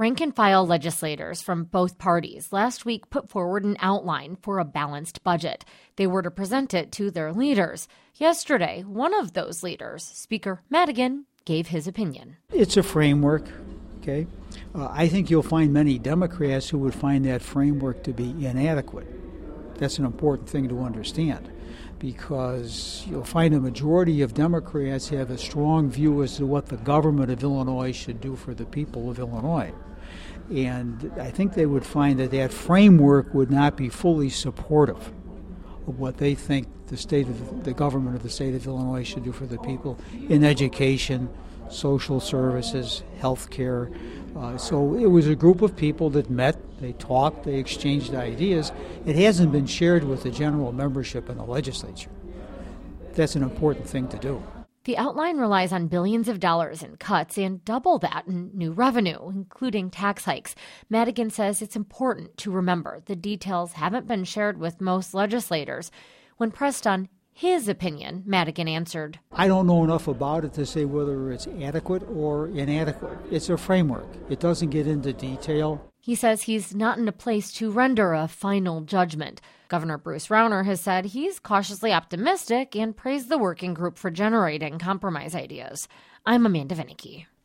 Rank-and-file legislators from both parties last week put forward an outline for a balanced budget. They were to present it to their leaders. Yesterday, one of those leaders, Speaker Madigan, gave his opinion. It's a framework, okay? I think you'll find many Democrats who would find that framework to be inadequate. That's an important thing to understand, because you'll find a majority of Democrats have a strong view as to what the government of Illinois should do for the people of Illinois. And I think they would find that that framework would not be fully supportive of what they think the government of the state of Illinois should do for the people in education, social services, health care. So it was a group of people that met, they talked, they exchanged ideas. It hasn't been shared with the general membership in the legislature. That's an important thing to do. The outline relies on billions of dollars in cuts and double that in new revenue, including tax hikes. Madigan says it's important to remember the details haven't been shared with most legislators. When pressed on his opinion, Madigan answered, I don't know enough about it to say whether it's adequate or inadequate. It's a framework. It doesn't get into detail. He says he's not in a place to render a final judgment. Governor Bruce Rauner has said he's cautiously optimistic and praised the working group for generating compromise ideas. I'm Amanda Vinicky.